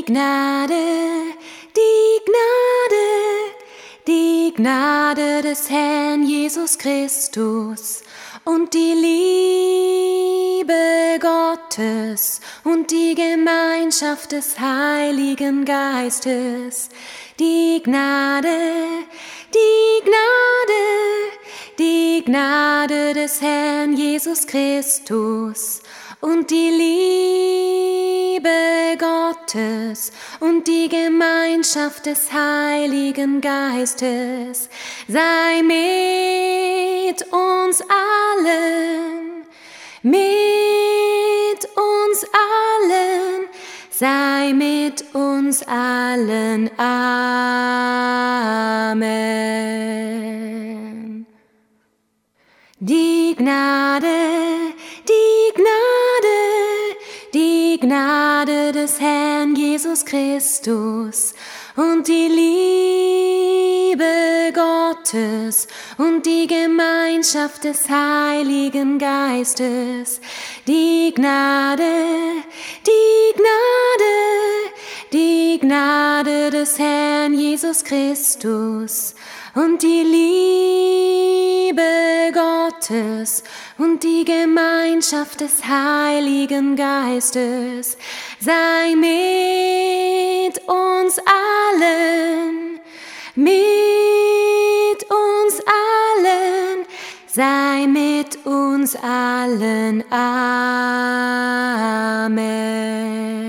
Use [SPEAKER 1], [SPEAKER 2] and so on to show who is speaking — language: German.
[SPEAKER 1] die Gnade des Herrn Jesus Christus und die Liebe Gottes und die Gemeinschaft des Heiligen Geistes, die Gnade des Herrn Jesus Christus und die Liebe Gottes und die Gemeinschaft des Heiligen Geistes sei mit uns allen, sei mit uns allen. Amen. Die Gnade des Herrn Jesus Christus und die Liebe Gottes und die Gemeinschaft des Heiligen Geistes, die Gnade des Herrn Jesus Christus und die Liebe Gottes und die Gemeinschaft des Heiligen Geistes sei mit uns allen, sei mit uns allen. Amen.